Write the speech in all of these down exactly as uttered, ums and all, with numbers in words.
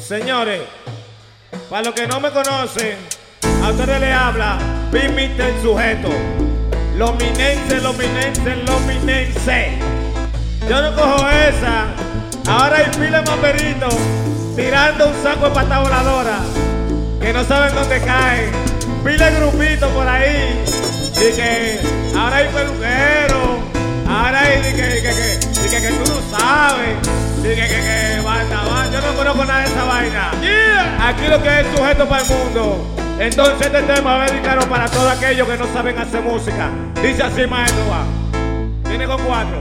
Señores, para los que no me conocen, a ustedes les habla Pimita el sujeto. Los minenses, los minenses, los minenses. Yo no cojo esa. Ahora hay pila de mamperitos tirando un saco de pata voladora que no saben dónde caen. Pila de grupitos por ahí. Y que ahora hay peluqueros. Ahora hay que, que, que, que, que, que tú no sabes. Y que, que, que, banda, banda. Yo no conozco nada de esa vaina. Yeah. Aquí lo que es sujeto para el mundo. Entonces este tema va dedicado para todos aquellos que no saben hacer música. Dice así, maestro, va. Viene con cuatro.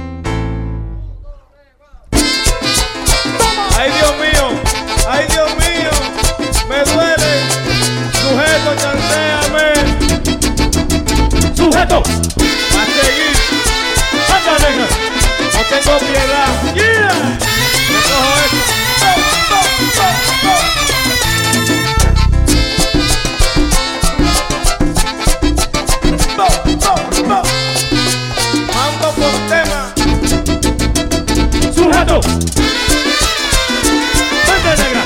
Ay, Dios mío. Ay, Dios mío. Me duele. Sujeto, chanceame. Sujeto. A seguir. Anda, negra. No tengo piedad. Yeah. Me cojo esto. Oh, oh, oh, oh. Mando por tema. Sujeto. Vente, negra.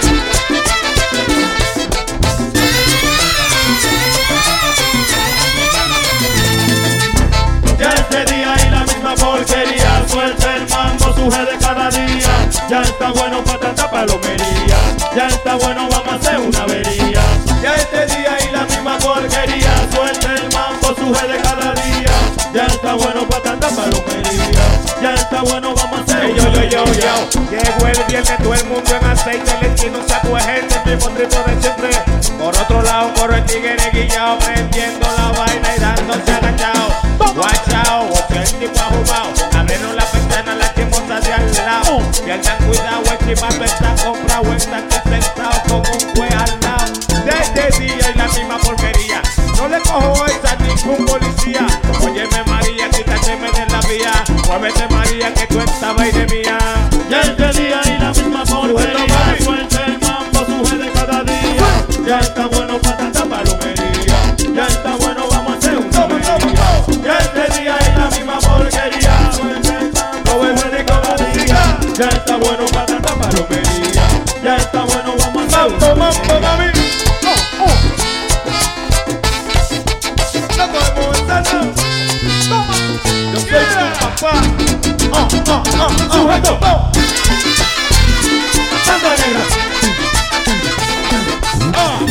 Ya este día y la misma porquería. Suelta el mambo, suje de cada día. Ya está bueno para tanta palomería. Ya está bueno, vamos a hacer una avería. Ya este día y la misma porquería. Suelta el mambo, suje de cada día. Ya está bueno para tanta palomería. Ya está bueno, vamos a hacer. Hey, yo, yo, yo, yo. Llegó el viernes, todo el mundo en aceite. El esquino sacó gente, el mismo trito de siempre. Por otro lado, corro el tigre guillao, prendiendo la vaina y dándose agachao. Guachao, ochenta y guajumao. Abrieron la ventana, la chimosa de al lado. Pierdan cuidado, el chivato está comprado. Están sentados con un juez al lado. Desde día y la misma porquería. No le cojo esa a ningún policía. Óyeme María, quítateme de la vía. Muévete María, que tú estabas de mía. Ya este día y la misma porquería. Suelta el mambo, suje de cada día. Ya está bueno para tanta palomería. Ya está bueno, vamos a hacer una avería. Ya este día y la misma porquería. Suelta el mambo, suje de cada día. Ya está bueno para tanta palomería. Ya está bueno, vamos a hacer una avería. Mambo, mami. Yo soy tu papá. Oh, oh, oh, oh. Sujeto. Santa negra. Oh.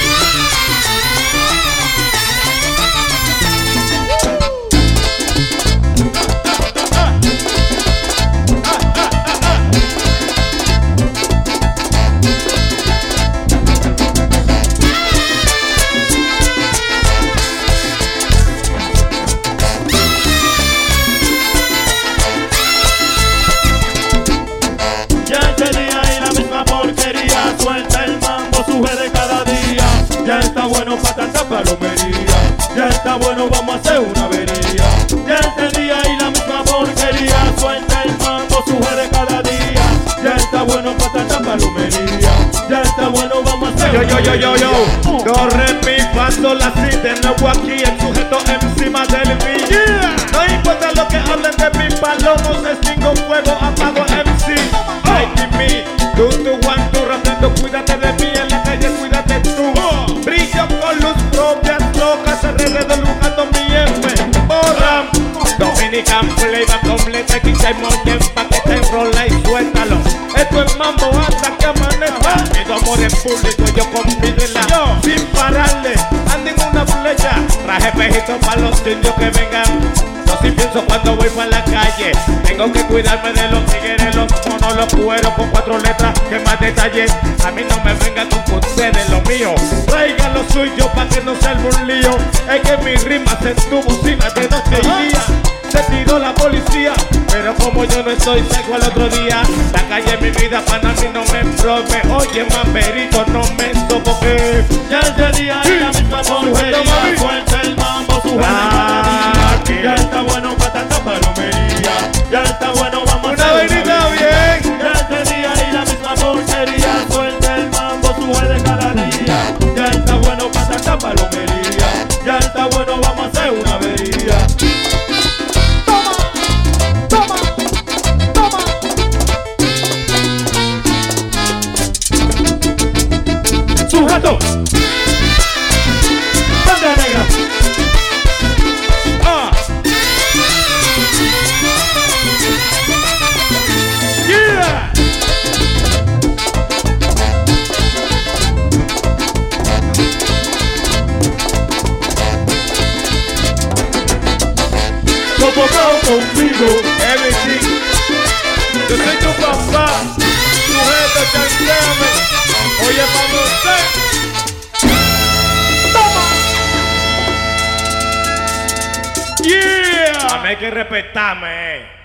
Suelta el mambo, suje de cada día. Ya está bueno para tanta palomería. Ya está bueno, vamos a hacer una avería. Ya este día y la misma porquería. Suelta el mambo, suje de cada día. Ya está bueno para tanta palomería. Ya está bueno, vamos a hacer yo, yo, yo, yo, yo. Do, re, mi, fa, sol, la, si. De nuevo aquí el sujeto encima del mi. Yeah. No importa lo que hablen de mi palomos. Extingo fuego, apago M C. Ay, Kimi, tú, tú, one, tú, rapeando. Cuídate de mí en la calle, cuídate tú. Brillo con luz propia, locas alrededor buscando mi F. Borra. Dominican flavor completa, quita y moñen pa' que te enrola y suéltalo. Esto es mambo hasta que amanezca. Mi amor en público, yo compídela. Yo, sin pararle, anden una flecha. Traje pejito para los indios que vengan. Yo sí pienso cuando voy para la calle. Tengo que cuidarme de los tigres, los monos, los cueros con cuatro letras que más detalles. A mí no me vengan con ustedes lo mío. Traigan lo suyo para que no salga un lío. Es que mi rima se tuvo bocina de noche y día. Se tiró la policía, pero como yo no estoy, salgo al otro día. La calle es mi vida, para mí no me prove. Oye, mamberito, no me sofoque. Ya ese día y la misma porquería. Suelta el mambo, suje de cada día. Ya está bueno para tanta palomería. Ya está bueno, vamos a hacer una vainita bien. Ya ese día y la misma porquería. Suelta el mambo, suje de cada día. Ya está bueno para tanta palomería. Ya está bueno, vamos a hacer una avería. sujeto. Bandera negra. Ah. Yeah. Sofocado conmigo, everything. Yo soy tu papá, sujeto, chanceame. Oye, cuando usted toma. Yeah. A mí hay que respetarme, eh.